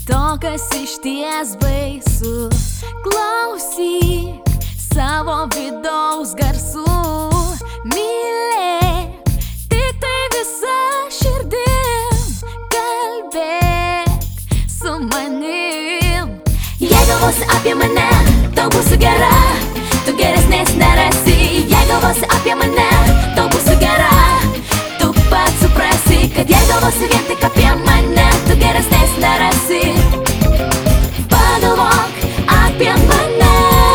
to, kas išties baisu. Klausyk savo vidaus garsų, mylėk tik tai visa širdim, kalbėk su manim. Jei galvosi apie mane, tau būsiu gera, tu geresnės nerasi. Jei galvosi apie mane, tau būsiu gera, tu pats suprasi, kad jei galvosi vien tik apie mane, tu geresnės nerasi. Pagalvok apie mane,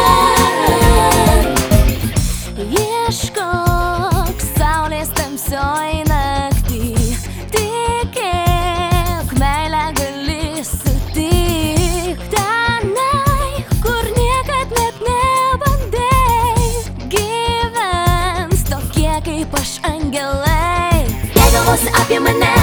ieškok saulės tamsioj naktį, tikėk, meilę gali sutikt tenai, kur niekad net nebandei. Gyvens tokie kaip aš angelai. Jei galvosi apie mane,